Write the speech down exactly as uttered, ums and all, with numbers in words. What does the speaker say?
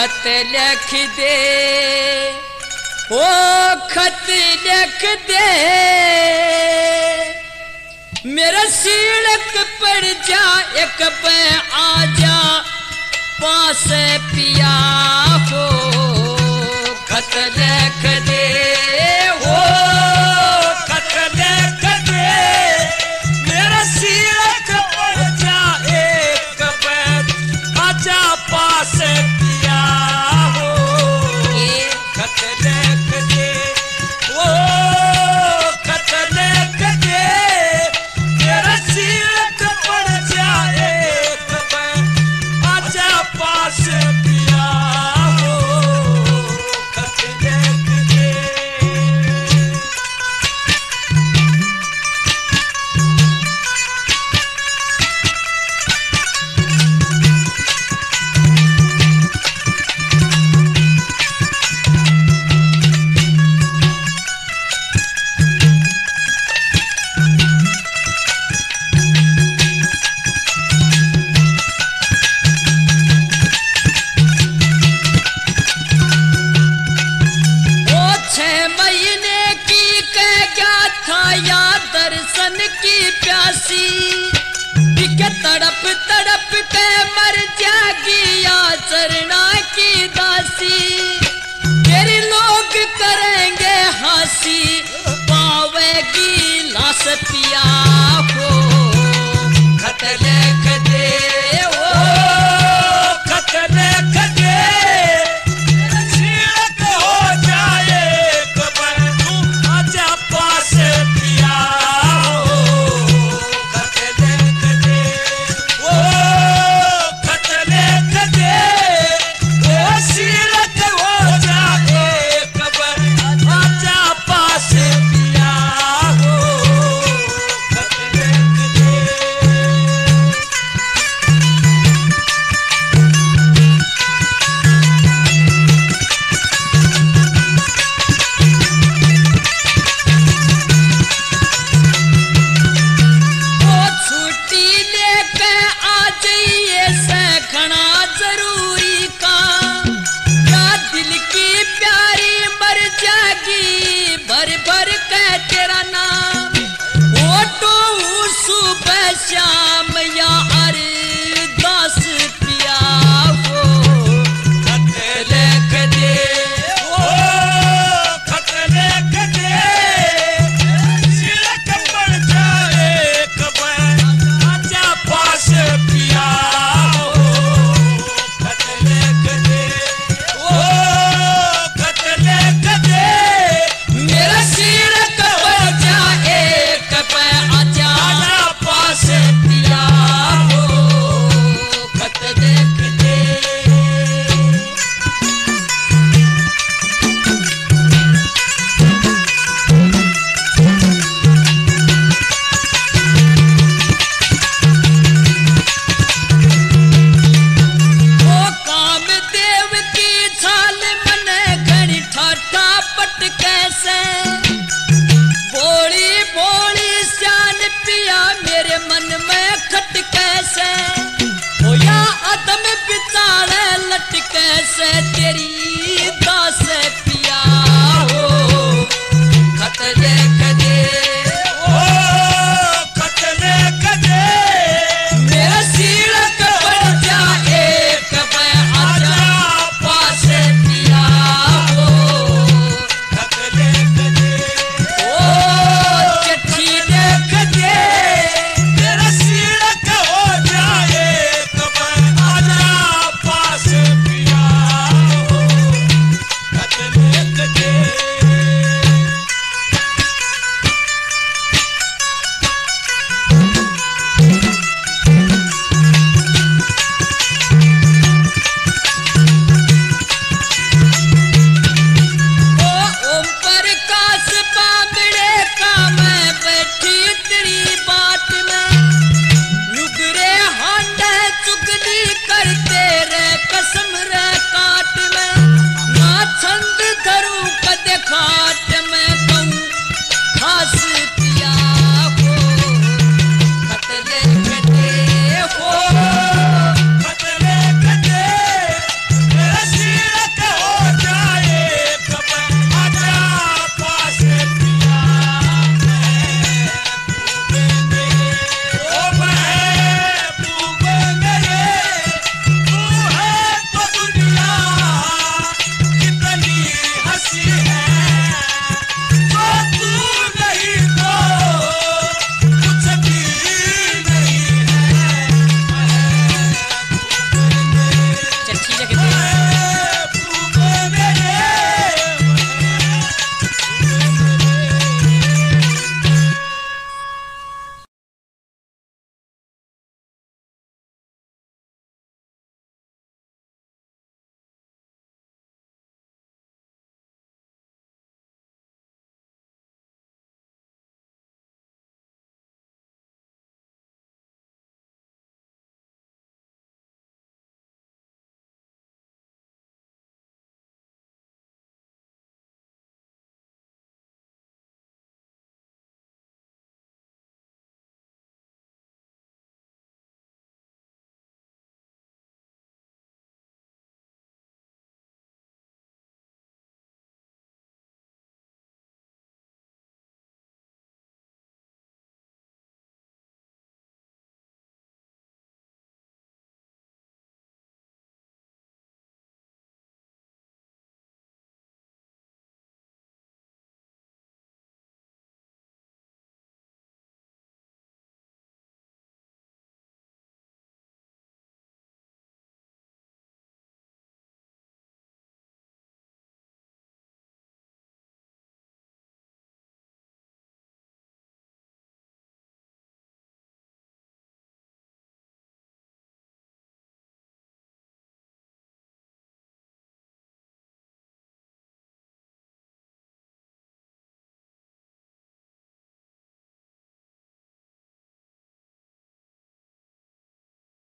खत लिख दे, ओ खत लिख दे, मेरा सीढ़क पड़ जा एक पे आ जा पास पिया हो। खत लिख दे, ओ खत लिख दे, मेरा सीढ़क पड़ जा एक पे आ जा पास पिया हो। खत लिख दे, ओ खत लिख दे, मेरा सीढ़क पड़ जा एक पे आ जा पास पिया हो। खत लिख दे। दर्शन की प्यासी बिके तड़प तड़प के मर जागी या चरना की दासी। तेरे लोग करेंगे हंसी पावेगी लाश पिया हो। खत लिख दे, ओ खत लिख दे, सीढ़क हो जाए कबर तू आजा पास पिया हो। खत लिख दे, ओ खत लिख दे, ओ सीढ़क हो जाए कबर आजा पास पिया हो। खत लिख दे। छुट्टी लेके आ जाइए सखना जरूरी का, या दिल की प्यारी मर जाएगी भर भर के तेरा नाम। ओटो सुबह शाम या अरदास पिया हो। खत लिख दे, ओ खत लिख दे, सीढ़क पड़ जाए कबर आजा पास पिया हो। खत लिख दे, ओ खत लिख दे, मेरा सीढ़क पड़ जाए एक पे आजा आजा पास पिया हो। खत लिख दे। ओ कामदेव की छाल मने घड़ी ठाठा पट कैसे, बोली बोली शान पिया मेरे मन में खट कैसे। हो या अदम बिचारे लट कैसे तेरी